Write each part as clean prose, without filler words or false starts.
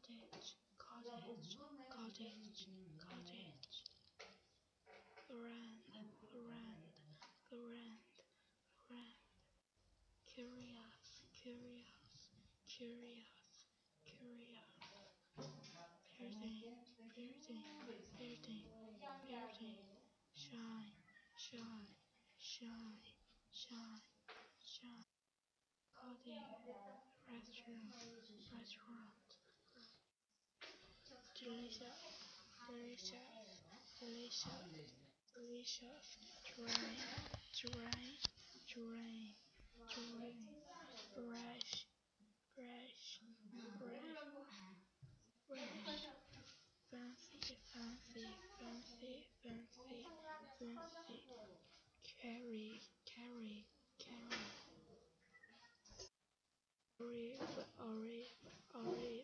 cottage, cottage, cottage, cottage. Brand, brand, brand, brand. Curious, curious, curious, curious. Building, building, building, building. Shine, shine, shine, shine, shine. Coding, restaurant, restaurant. Delicious, delicious, delicious, delicious. Drain, drain, drain, drain. Brush, brush, brush, brush. Fancy, fancy, fancy, fancy, fancy. Carry, carry, carry. Olive, olive, olive.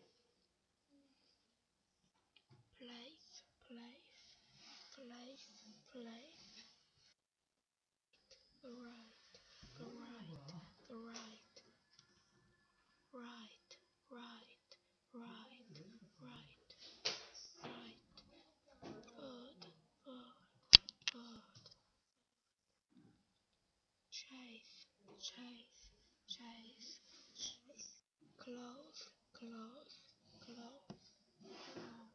Place, place, place, place. Right, right, right, right, right, right, right, right. Bird, bird, bird. Chase, chase, chase, chase. Close, close, close.